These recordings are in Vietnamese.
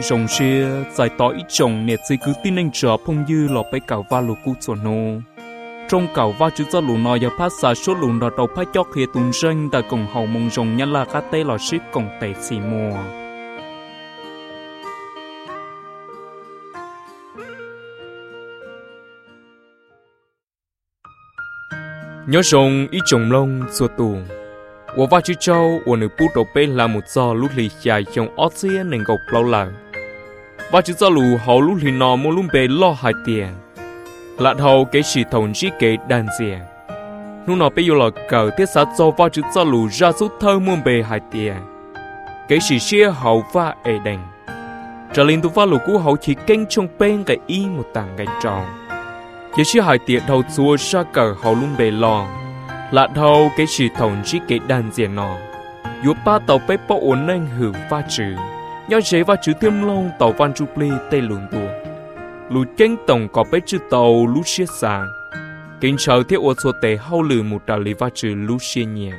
rồng xia giải tỏ ít chồng nè chỉ cứ tin anh trở phong dư lọ bay cào va lù cú chuẩn nô trong cào va chữ cho lù nọ giờ phát xả số lù nọ đầu phát chót khi tuần sinh tại cùng hậu mông rồng nhân là cá tê lọ ship cùng tệ xì mùa nhớ rồng ít chồng lông xua tù 我话去找我那不都被那么早路里下用二次元能够包了，我去找路好路里那么路被老海点，然后给系统只给单子，路那被有了搞的啥做我去找路热苏偷么被海点，给是些好法而定，这令到法路古好去跟从边个一么当个照，也是海点头做啥个好路被老。 là thâu cái sự thống trị cái đàn diện nó, yếu ba tàu bay bỏ ổn nên hưởng phát trừ, nhớ chế phát trừ thêm long tàu văn chụp lê tây lùn tua, lù chân tổng có bay chữ tàu lú xia sang, kinh châu thiết ô số tệ hậu lử một đạo lý phát trừ lú xia nhẹ.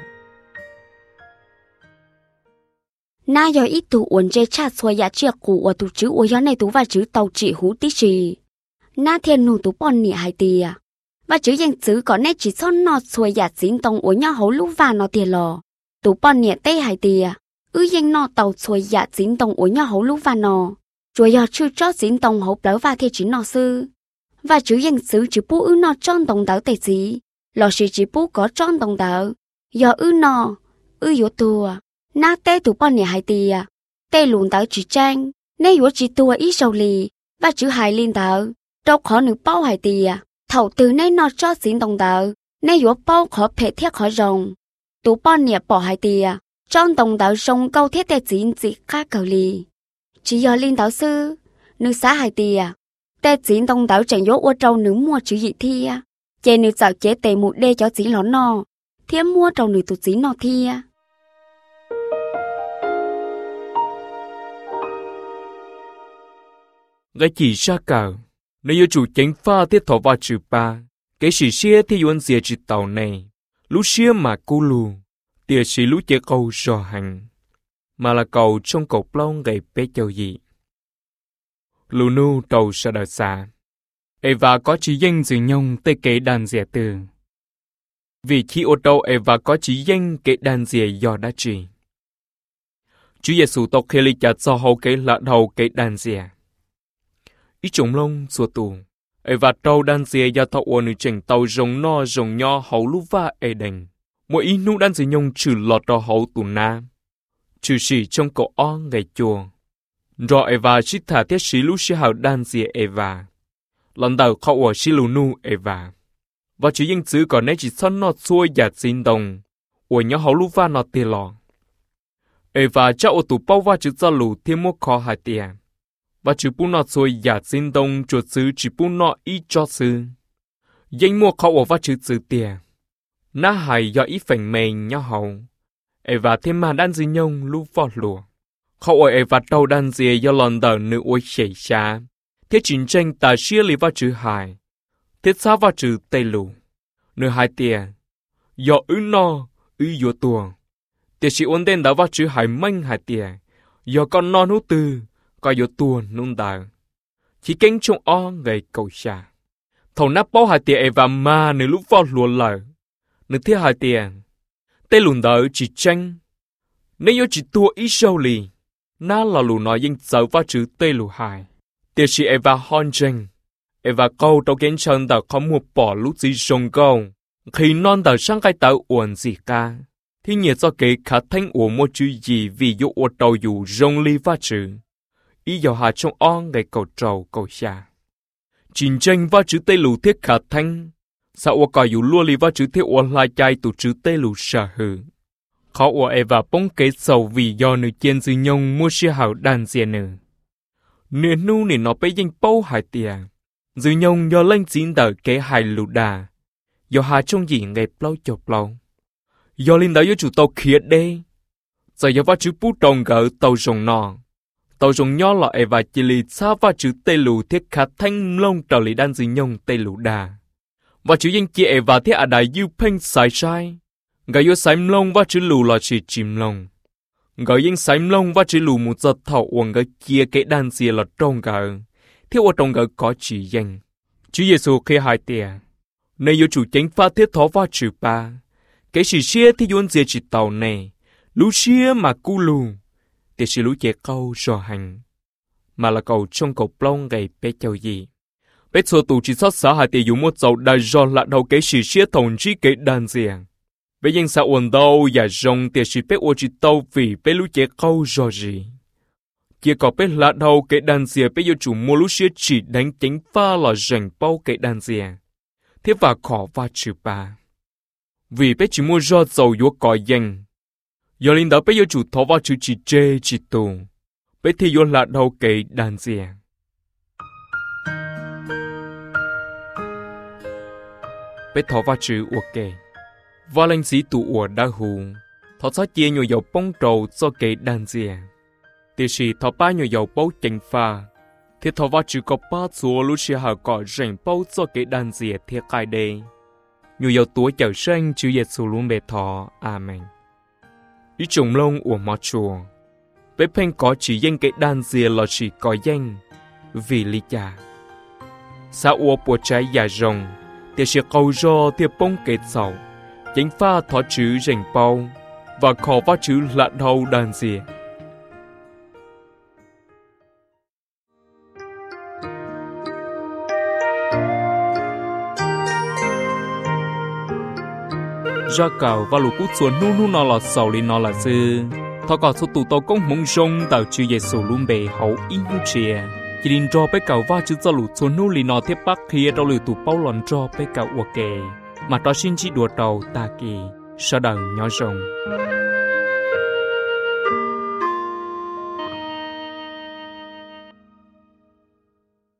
Na giờ ít tụ ổn chế chát xoay giá chia cụ ở tụ chữ ở giờ này tụ và chữ tàu chỉ hú tí gì, na thiên nụ tụ bọn nhẹ hai tì à. Và chữ dân chữ có nét chỉ son nọ xuôi giả dính tông của nhau hấu lũ và nó tiền lò tụ bọn nhẹ tê hai tìa dân nọ tàu xuôi giả dính tông của nhau hấu lũ và nó rồi giờ chưa cho dính tông hấu béo và thiệt chỉ nọ sư và chữ dân chữ chỉ bố nọ tròn tông đảo tệ gì lò sĩ chỉ bố có tròn tông đảo giờ nọ yếu tùa na tê tụ bọn nhẹ hai tìa tê lùn đảo chỉ tranh nê yếu chỉ tùa ít sầu lì và chữ hai liên đảo đâu khó nữ bao hai tìa thầu từ nay nó cho dính đồng đạo, nay yếu bao khó phê thiết khó rồng. Tú bao nhiêu bỏ hai tìa, trong đồng đạo rồng câu thiết để dính gì khác cầu lì. Chỉ do linh đạo sư, nữ xã hai tìa, để dính đồng đạo chẳng yếu ô trâu nữ mua chữ dị thi. Chê nữ dạo chế tề một đê cho dính ló nọ, thiếm mua trâu nữ tụt dính nọ thi. Cái chỉ xa cầu. Nếu chủ chính pha thiết thọ vào chữ ba, cái sự xia thì yuan xia chỉ tàu này, lú xia mà cô lù, tiệt sĩ lú chế cầu sò hành, mà là cầu trong cầu plong gầy bé châu gì. Lù nu tàu sa đờ xa, Eva có chỉ danh dự nhông tê kế đàn dẻ từ. Vì khi ô tô Eva có chỉ danh kế đàn dẻ do đã chỉ. Chúa Giêsu tộc khi lý chặt cho hậu kế lạ đầu kế đàn dẻ. Ý trống lông xua tù, và trâu đan dìa và thọ ổn nữ chỉnh tàu rồng no rồng nho hậu lũ va đành. Mỗi ý nụ đan dìa nhông trừ lọt ra hậu tù na. Trừ sĩ trong cổ o ngày chùa. Rồi Eva chỉ thả thiết sĩ lũ sĩ hào đan dìa Eva. Lần đầu khó ổ sĩ lũ nu Eva. Và chỉ yên chữ còn nấy chỉ son nọ xuôi và xin đồng. Ổ nhó hậu lũ va nọ tì lọ. Eva cho ổ tù bao va chữ cho lũ thêm một khó hài tiền. Và chữ bún nọ xôi giả xin đông chuột xứ chỉ bún nọ ít cho xứ. Danh mua khẩu ở và chữ xứ tiền. Ná hài do ít phảnh mềm nhau hậu. Và thêm mà đan dì nhông lũ vọt lùa. Khẩu ở và đầu đan dì do lần đầu nữ ôi xảy xa. Thế chính tranh ta xia lý và chữ hài. Thế xa và chữ tây lù. Nữ hai tiền. Do nọ, yếu tuồng. Thế chỉ ổn định đã và chữ hài manh hai tiền. Do con non hữu tư. Có yếu tuôn nung đào. Chỉ kênh trong o ngày cầu xa. Thầu nắp bao hai tiền và mà nữ lúc vào lùa lờ. Nữ thiết hai tiền. Tê lùn đỡ chỉ tranh. Nếu yếu chỉ tua ít sâu lì. Ná là lù nói yên dấu vào chữ tê lù hài. Tiệt sĩ và hòn tranh. Và câu đầu kênh chân đỡ có một bỏ lúc gì rồng câu. Khi non đỡ sang cái tàu uổng gì ca. Thì nhiệt do kế khá thanh uổng một chữ gì vì yếu ô đầu dù rồng ly và chữ. Ý dạo hạ trong on ngày cầu trầu cầu xa. Chính tranh và chữ tê lù thiết khả thanh. Sao ổ có dù lua lì và chữ thiết ổ lại chai tụ chữ tê lù xa hư. Khó ổ và bóng kế sầu vì do nữ chiên dư nhông mua xe hào đàn dìa nữ. Nửa nu nè nó bấy danh bao hải tìa. Dư nhông do lên dính đợi kế hài lù đà. Do hạ trong gì ngày plau chọc lâu. Do linh đảo do chủ tàu khiết đê. Giờ do và chữ bút đồng gỡ tàu rồng nọ. Tàu rồng nhỏ là Eva chỉ lì xa và chữ tê lù thiết khá thanh lông trào lì đan dì nhông tê lù đà. Và chữ danh chị Eva thiết à đài yêu phênh sai sai. Gà yêu xài lông và chữ lù là chỉ chìm lông. gọi những sải lông và chỉ lù một giật thầu uổng cái kia cái đàn xìa là trong gờ thiếu ở trong gờ có chỉ danh Chúa Giêsu khi hai tia nơi yêu chủ chính pha thiết thó và chữ ba cái sự xia thì yuan dìa chỉ tàu này lũ xia mà cu lù thì sự lũ trẻ câu rõ hành mà là cầu trong cầu plong gầy bé châu gì bé số tù chỉ sót xã hai tia dùng một dầu đại do là đầu cái sự xia thòng chỉ cái đàn dìa bé dân xã uẩn đâu và rong thì sự bé ô chỉ tàu vì bé lũ trẻ câu rõ gì kia có bé là đầu cái đàn dìa bé yêu chủ mua lũ xia chỉ đánh chính pha là rành bao cái đàn dìa thế và khó và chữ ba vì bé chỉ mua do dầu yếu có danh giờ linh đó bé yêu chủ thọ vào chữ chỉ chê chỉ tù bé thì yếu là đầu cái đàn dìa bé thọ vào chữ ok và linh sĩ tụ ủa đa hù thọ sát chia nhiều dầu bông trầu cho cái đàn dìa thì sĩ thọ ba nhiều dầu bấu chành pha thì thọ vào chữ có ba số lúc xưa họ có rành bấu cho cái đàn dìa thiệt cài đây nhiều dầu tuổi chờ sinh Chúa Giêsu luôn bề thọ Amen ý trùng lông của mọ chùa bé phanh có chỉ danh cái đàn dìa là chỉ có danh vì lý cha xã ua bộ trái già rồng thì sẽ cầu do thì bông kết sầu chính pha thọ chữ rành bao và khó vào chữ là đầu đàn dìa ra cầu và lũ cút xuống nu nó là sầu li nó là dư thọ có số tụ tàu công mông sông tàu Chúa Giêsu luôn bề hậu in như chia chỉ định cho bé cầu va chữ cho lũ xuống nu li nó tiếp bắc kia đâu lũ tụ bao lần cho bé cầu ok mà đó xin chỉ đùa đầu ta kỳ sau đầu nhỏ rồng